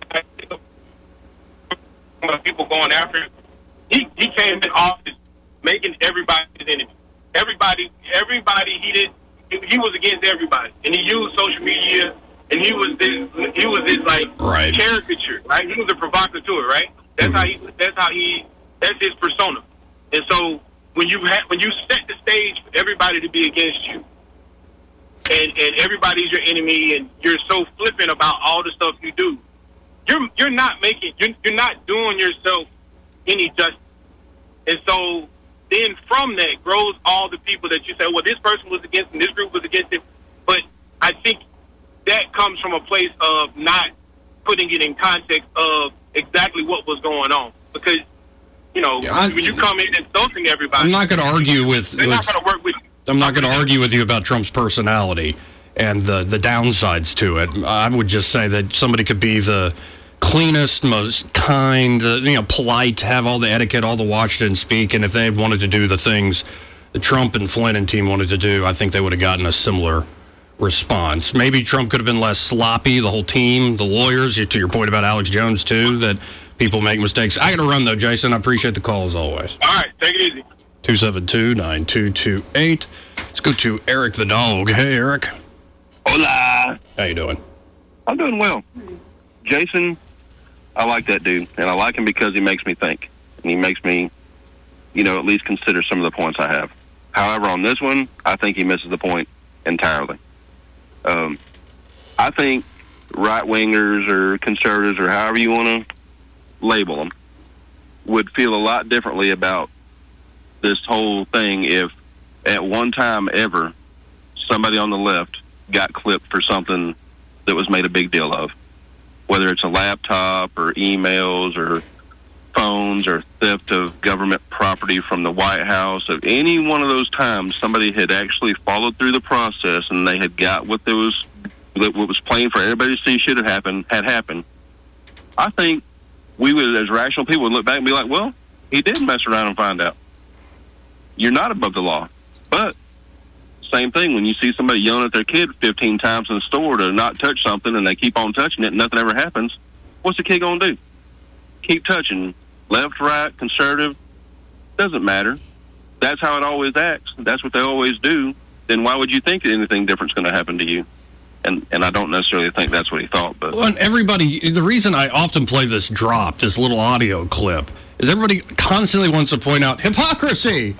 People going after him. He came in office making everybody his enemy. Everybody he was against everybody, and he used social media, and he was this caricature, right? He was a provocateur, right? That's that's his persona. And so when you set the stage for everybody to be against you, and everybody's your enemy, and you're so flippant about all the stuff you do, you're not doing yourself any justice. And so then from that grows all the people that you say, well, this person was against him, this group was against him. But I think that comes from a place of not putting it in context of exactly what was going on. Because, when you come in insulting everybody, I'm not going to argue with they're not going to work with you. I'm not going to argue with you about Trump's personality and the downsides to it. I would just say that somebody could be the cleanest, most kind, polite, have all the etiquette, all the Washington speak, and if they had wanted to do the things the Trump and Flynn and team wanted to do, I think they would have gotten a similar response. Maybe Trump could have been less sloppy, the whole team, the lawyers, to your point about Alex Jones, too, that people make mistakes. I got to run, though, Jason. I appreciate the call, as always. All right, take it easy. 272-9228. Let's go to Eric the dog. Hey, Eric. Hola. How you doing? I'm doing well. Jason, I like that dude, and I like him because he makes me think. And he makes me, at least consider some of the points I have. However, on this one, I think he misses the point entirely. I think right-wingers or conservatives or however you want to label them would feel a lot differently about this whole thing if at one time ever somebody on the left got clipped for something that was made a big deal of. Whether it's a laptop or emails or phones or theft of government property from the White House, at any one of those times somebody had actually followed through the process and they had got what was plain for everybody to see should have happened, had happened. I think we would, as rational people, would look back and be like, well, he did mess around and find out. You're not above the law. But same thing, when you see somebody yelling at their kid 15 times in the store to not touch something and they keep on touching it and nothing ever happens, what's the kid going to do? Keep touching. Left, right, conservative, doesn't matter. That's how it always acts. That's what they always do. Then why would you think that anything different is going to happen to you? And I don't necessarily think that's what he thought. But well, everybody, the reason I often play this little audio clip, is everybody constantly wants to point out hypocrisy,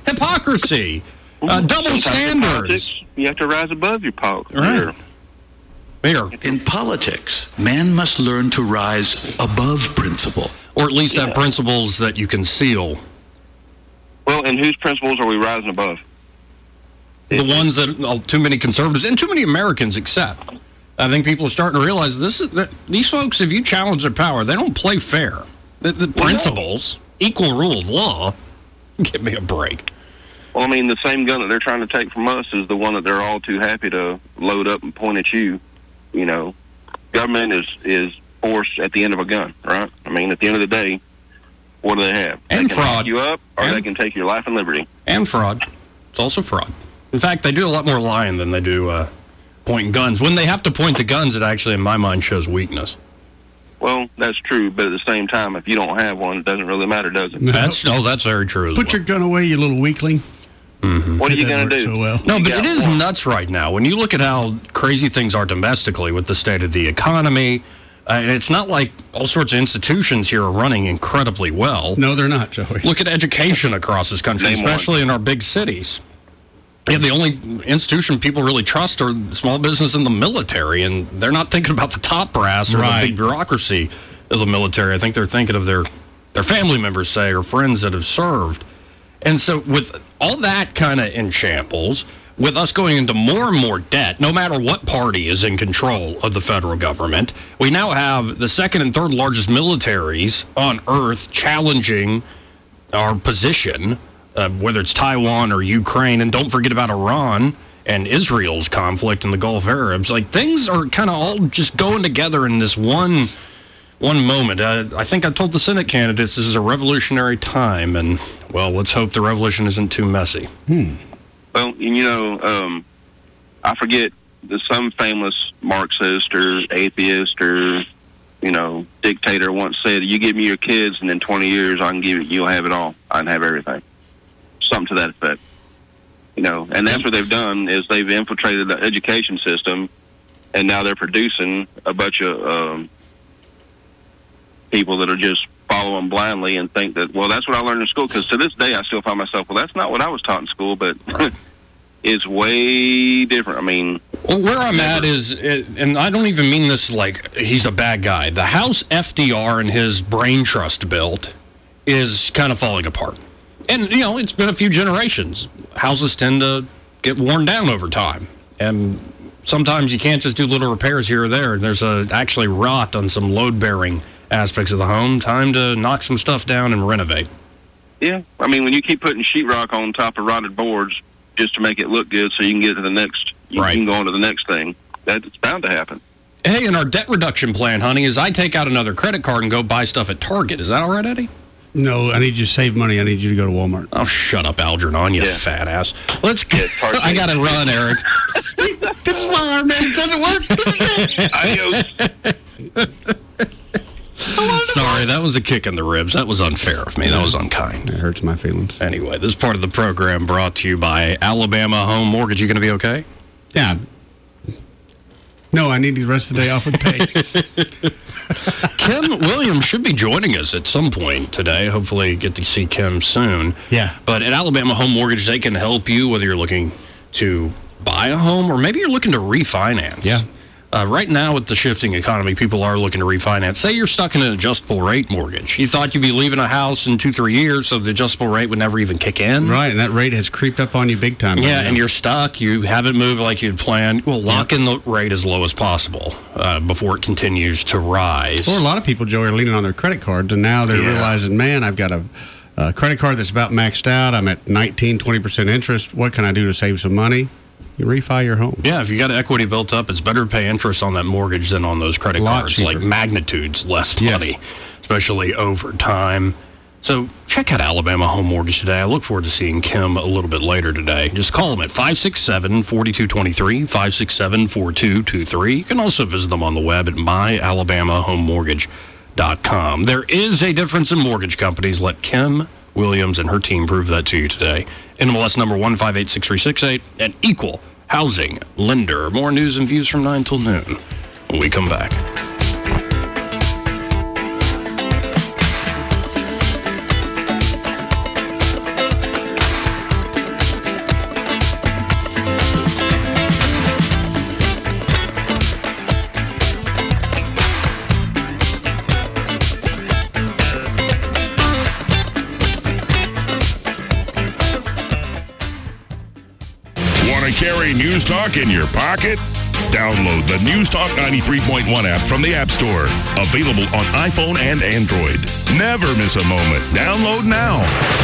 double standards. You have to rise above your politics. Right. Here. In politics, man must learn to rise above principle. Or at least have principles that you conceal. Well, and whose principles are we rising above? The ones that too many conservatives and too many Americans accept. I think people are starting to realize these folks, if you challenge their power, they don't play fair. The principles, equal rule of law, give me a break. Well, I mean, the same gun that they're trying to take from us is the one that they're all too happy to load up and point at you. Government is force at the end of a gun, right? I mean, at the end of the day, what do they have? And they can fraud. Lock you up, or they can take your life and liberty. And fraud. It's also fraud. In fact, they do a lot more lying than they do pointing guns. When they have to point the guns, it actually, in my mind, shows weakness. Well, that's true, but at the same time, if you don't have one, it doesn't really matter, does it? No. That's very true. Put your gun away, you little weakling. Mm-hmm. What are you going to do? So well. No, but it is nuts right now. When you look at how crazy things are domestically with the state of the economy, and it's not like all sorts of institutions here are running incredibly well. No, they're not, Joey. Look at education across this country, especially in our big cities. Yeah, the only institution people really trust are small business and the military, and they're not thinking about the top brass or the big bureaucracy of the military. I think they're thinking of their family members, say, or friends that have served. And so with all that kind of in shambles, with us going into more and more debt, no matter what party is in control of the federal government, we now have the second and third largest militaries on earth challenging our position, whether it's Taiwan or Ukraine, and don't forget about Iran and Israel's conflict in the Gulf Arabs. Like, things are kind of all just going together in this one moment. I think I told the Senate candidates this is a revolutionary time, and, well, let's hope the revolution isn't too messy. Well, I forget some famous Marxist or atheist or, dictator once said, you give me your kids and in 20 years you'll have it all. I can have everything. Something to that effect. And that's what they've done is they've infiltrated the education system, and now they're producing a bunch of people that are just following blindly and think that, well, that's what I learned in school. Because to this day, I still find myself, well, that's not what I was taught in school, but it's way different. I mean, well, where I'm at is, and I don't even mean this like he's a bad guy. The house FDR and his brain trust built is kind of falling apart. And, it's been a few generations. Houses tend to get worn down over time. And sometimes you can't just do little repairs here or there. There's actually rot on some load-bearing aspects of the home. Time to knock some stuff down and renovate. Yeah. I mean, when you keep putting sheetrock on top of rotted boards just to make it look good so you can get to the next, you can go on to the next thing, it's bound to happen. Hey, and our debt reduction plan, honey, is I take out another credit card and go buy stuff at Target. Is that all right, Eddie? No, I need you to save money. I need you to go to Walmart. Oh, shut up, Algernon, you fat ass. Let's get I got to run, Eric. This is why our marriage doesn't work. Sorry, that was a kick in the ribs. That was unfair of me. That was unkind. It hurts my feelings. Anyway, this part of the program brought to you by Alabama Home Mortgage. You going to be okay? Yeah. No, I need the rest of the day off with pay. Kim Williams should be joining us at some point today. Hopefully get to see Kim soon. Yeah. But at Alabama Home Mortgage, they can help you whether you're looking to buy a home or maybe you're looking to refinance. Yeah. Right now, with the shifting economy, people are looking to refinance. Say you're stuck in an adjustable rate mortgage. You thought you'd be leaving a house in 2-3 years, so the adjustable rate would never even kick in. Right, and that rate has creeped up on you big time. Yeah, and you're stuck. You haven't moved like you'd planned. Well, lock in the rate as low as possible before it continues to rise. Or a lot of people, Joey, are leaning on their credit cards, and now they're realizing, man, I've got a credit card that's about maxed out. I'm at 19-20% interest. What can I do to save some money? You refi your home. Yeah, if you got equity built up, it's better to pay interest on that mortgage than on those credit cards. Cheaper. Like magnitudes less money, especially over time. So check out Alabama Home Mortgage today. I look forward to seeing Kim a little bit later today. Just call them at 567-4223, 567-4223. You can also visit them on the web at myalabamahomemortgage.com. There is a difference in mortgage companies. Let Kim Williams and her team prove that to you today. NMLS number 1586368, an equal housing lender. More news and views from 9 till noon when we come back. Carry News Talk in your pocket? Download the News Talk 93.1 app from the App Store. Available on iPhone and Android. Never miss a moment. Download now.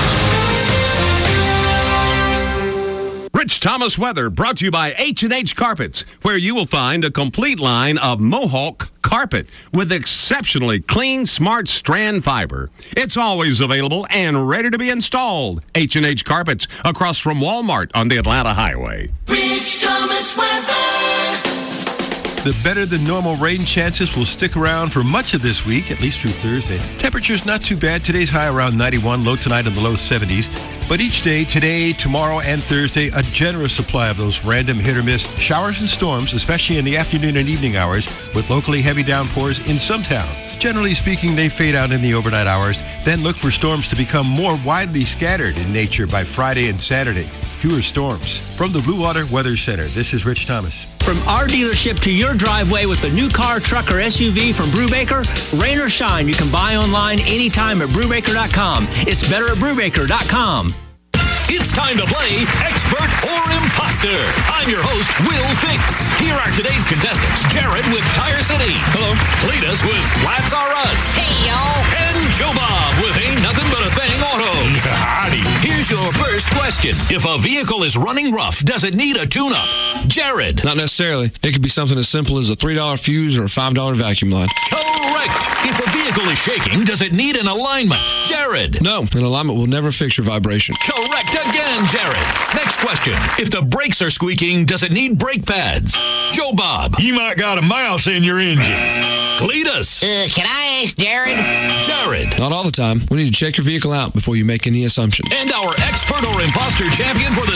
Rich Thomas weather brought to you by H&H Carpets, where you will find a complete line of Mohawk carpet with exceptionally clean, smart strand fiber. It's always available and ready to be installed. H&H Carpets across from Walmart on the Atlanta Highway. Rich Thomas weather. The better than normal rain chances will stick around for much of this week, at least through Thursday. Temperatures not too bad. Today's high around 91, low tonight in the low 70s. But each day, today, tomorrow, and Thursday, a generous supply of those random hit-or-miss showers and storms, especially in the afternoon and evening hours, with locally heavy downpours in some towns. Generally speaking, they fade out in the overnight hours. Then look for storms to become more widely scattered in nature by Friday and Saturday. fewer storms. From the Blue Water Weather Center, this is Rich Thomas. From our dealership to your driveway with a new car, truck, or SUV from Brubaker, rain or shine, you can buy online anytime at Brubaker.com. It's better at Brubaker.com. It's time to play Expert or Imposter. I'm your host, Will Fix. Here are today's contestants. Jared with Tire City. Hello. Cletus with Flats R Us. Hey, y'all. And Joe Bob with Ain't Nothing But a Thing Auto. Howdy. Here's your first question. If a vehicle is running rough, does it need a tune-up? Jared. Not necessarily. It could be something as simple as a $3 fuse or a $5 vacuum line. Correct. If a vehicle is shaking, does it need an alignment? Jared. No, an alignment will never fix your vibration. Correct again, Jared. Next question. If the brakes are squeaking, does it need brake pads? Joe Bob. You might got a mouse in your engine. Cletus. Can I ask Jared? Jared. Not all the time. We need to check your vehicle out before you make any assumptions. And our expert or imposter champion for the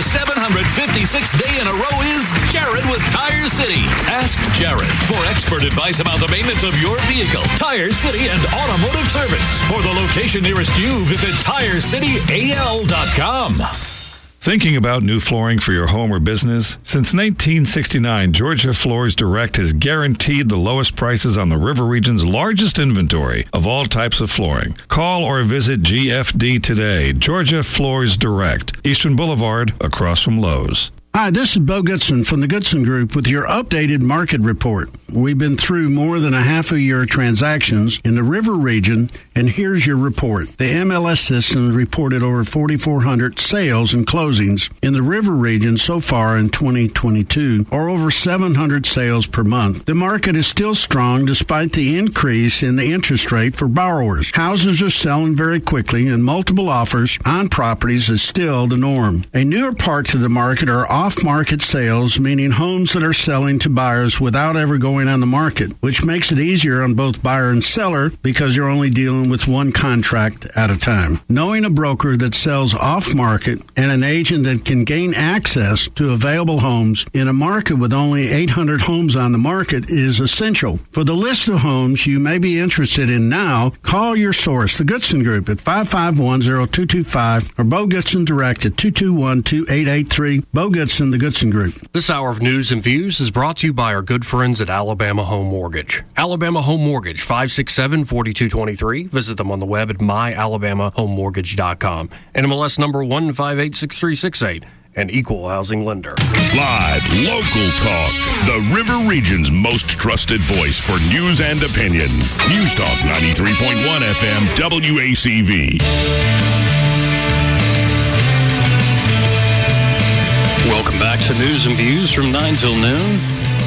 756th day in a row is Jared with Tire City. Ask Jared for expert advice about the maintenance of your vehicle. Tire City and Automotive Service. For the location nearest you, visit TireCityAL.com. Thinking about new flooring for your home or business? Since 1969, Georgia Floors Direct has guaranteed the lowest prices on the River Region's largest inventory of all types of flooring. Call or visit GFD today. Georgia Floors Direct, Eastern Boulevard, across from Lowe's. Hi, this is Bo Goodson from the Goodson Group with your updated market report. We've been through more than a half a year of transactions in the River region, and here's your report. The MLS system reported over 4,400 sales and closings in the River region so far in 2022, or over 700 sales per month. The market is still strong despite the increase in the interest rate for borrowers. Houses are selling very quickly, and multiple offers on properties is still the norm. A newer part to the market are off-market sales, meaning homes that are selling to buyers without ever going on the market, which makes it easier on both buyer and seller because you're only dealing with one contract at a time. Knowing a broker that sells off-market and an agent that can gain access to available homes in a market with only 800 homes on the market is essential. For the list of homes you may be interested in now, call your source, the Goodson Group, at 551-0225 or Bo Goodson Direct at 221-2883. Bo Goodson, the Goodson Group. This hour of News and Views is brought to you by our good friends at Alabama Home Mortgage. Alabama Home Mortgage, 567-4223. Visit them on the web at myalabamahomemortgage.com. NMLS number 1586368. An equal housing lender. Live, local talk. The River Region's most trusted voice for news and opinion. News Talk 93.1 FM WACV. Welcome back to News and Views from 9 till noon.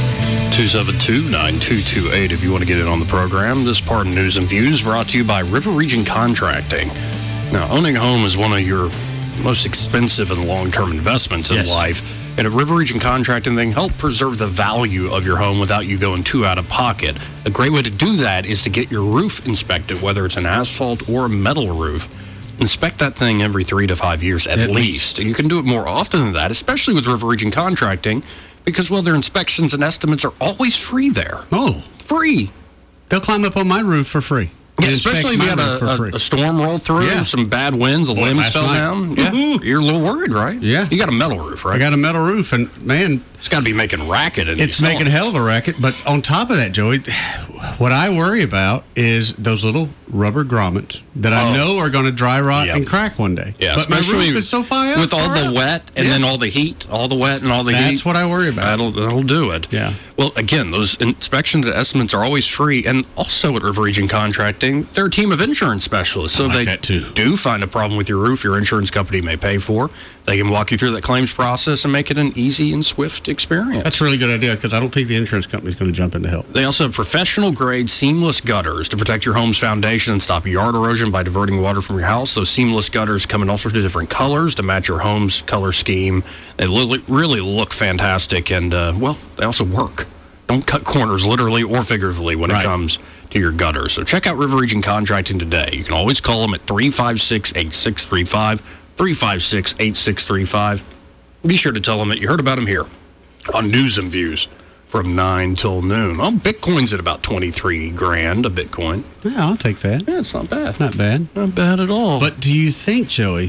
272-9228 if you want to get in on the program. This part of News and Views brought to you by River Region Contracting. Now, owning a home is one of your most expensive and long-term investments in life. And at River Region Contracting, they can help preserve the value of your home without you going too out of pocket. A great way to do that is to get your roof inspected, whether it's an asphalt or a metal roof. Inspect that thing every 3 to 5 years at least. And you can do it more often than that, especially with River Region Contracting, because, well, their inspections and estimates are always free there. Oh. Free. They'll climb up on my roof for free. Yeah, especially if you had a storm roll through, some bad winds, a limb fell down. Yeah, you're a little worried, right? Yeah. You got a metal roof, right? I got a metal roof, and, man... It's got to be making racket. It's making a hell of a racket, but on top of that, Joey, what I worry about is those little rubber grommets that I know are going to dry rot and crack one day. Yeah, but my roof is so far up. With all the wet and then all the heat, all the wet and all the heat. That's what I worry about. That'll do it. Yeah. Well, again, those inspections and estimates are always free, and also at River Region Contracting, they're a team of insurance specialists. So they do find a problem with your roof your insurance company may pay for. They can walk you through that claims process and make it an easy and swift experience. That's a really good idea because I don't think the insurance company is going to jump in to help. They also have professional-grade seamless gutters to protect your home's foundation and stop yard erosion by diverting water from your house. Those seamless gutters come in all sorts of different colors to match your home's color scheme. They really look fantastic, and, they also work. Don't cut corners literally or figuratively when it comes to your gutters. So check out River Region Contracting today. You can always call them at 356-8635, 356-8635. Be sure to tell them that you heard about them here on News and Views from 9 till noon. Well, Bitcoin's at about $23,000 a Bitcoin. Yeah, I'll take that. Yeah, it's not bad. Not bad. Not bad at all. But do you think, Joey,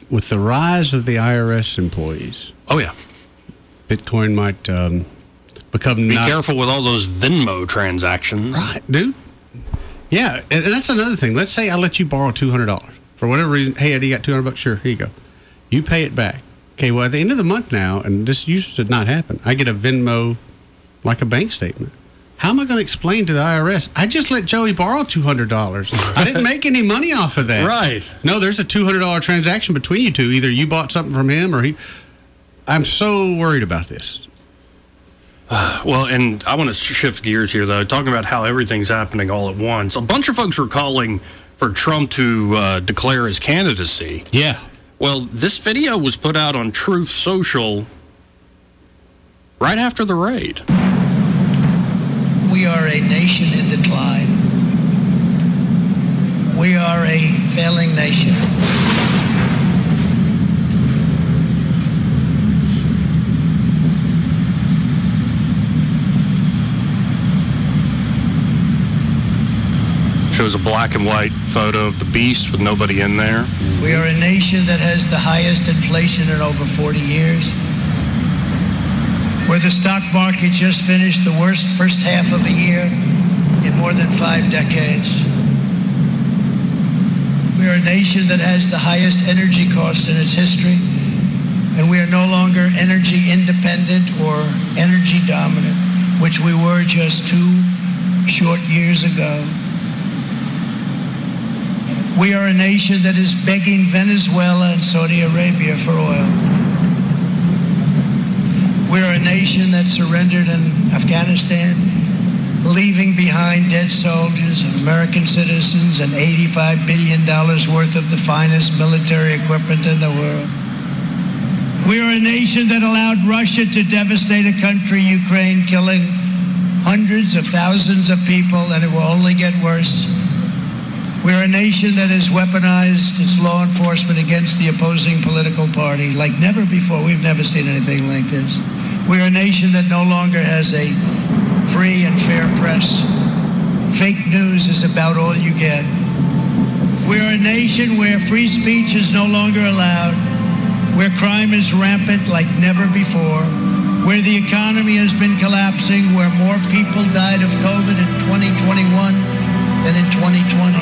with the rise of the IRS employees. Oh, yeah. Bitcoin might become Be careful with all those Venmo transactions. Right, dude. Yeah, and that's another thing. Let's say I let you borrow $200 for whatever reason. Hey, Eddie, you got $200? Sure, here you go. You pay it back. Okay, well, at the end of the month now, and this used to not happen, I get a Venmo, like a bank statement. How am I going to explain to the IRS? I just let Joey borrow $200. I didn't make any money off of that. Right. No, there's a $200 transaction between you two. Either you bought something from him or he. I'm so worried about this. Well, and I want to shift gears here, though, talking about how everything's happening all at once. A bunch of folks were calling for Trump to declare his candidacy. Yeah. Well, this video was put out on Truth Social right after the raid. We are a nation in decline. We are a failing nation. Shows a black and white photo of the beast with nobody in there. We are a nation that has the highest inflation in over 40 years. Where the stock market just finished the worst first half of a year in more than 5 decades. We are a nation that has the highest energy cost in its history, and we are no longer energy independent or energy dominant, which we were just 2 short years ago. We are a nation that is begging Venezuela and Saudi Arabia for oil. We are a nation that surrendered in Afghanistan, leaving behind dead soldiers and American citizens and $85 billion worth of the finest military equipment in the world. We are a nation that allowed Russia to devastate a country, Ukraine, killing hundreds of thousands of people, and it will only get worse. We are a nation that has weaponized its law enforcement against the opposing political party like never before. We've never seen anything like this. We are a nation that no longer has a free and fair press. Fake news is about all you get. We are a nation where free speech is no longer allowed, where crime is rampant like never before, where the economy has been collapsing, where more people died of COVID in 2021 than in 2020.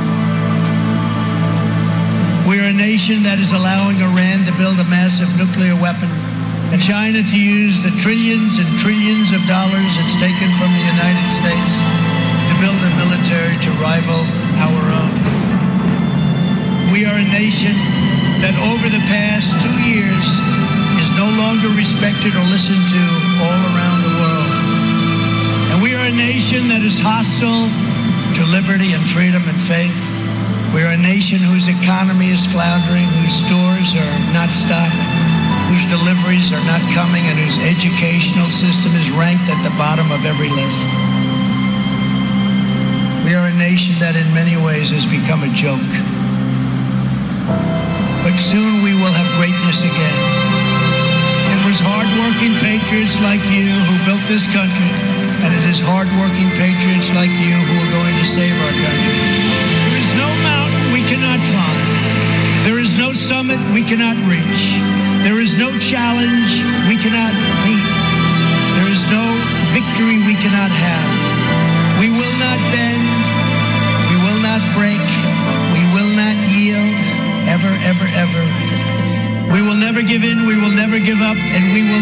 We are a nation that is allowing Iran to build a massive nuclear weapon and China to use the trillions and trillions of dollars it's taken from the United States to build a military to rival our own. We are a nation that over the past 2 years is no longer respected or listened to all around the world. And we are a nation that is hostile to liberty and freedom and faith. We are a nation whose economy is floundering, whose stores are not stocked, whose deliveries are not coming, and whose educational system is ranked at the bottom of every list. We are a nation that in many ways has become a joke. But soon we will have greatness again. It was hard-working patriots like you who built this country, and it is hard-working patriots like you who are going to save our country. There is no mountain we cannot climb. There is no summit we cannot reach. There is no challenge we cannot meet. There is no victory we cannot have. We will not bend. We will not break. We will not yield. Ever, ever, ever. We will never give in. We will never give up. And we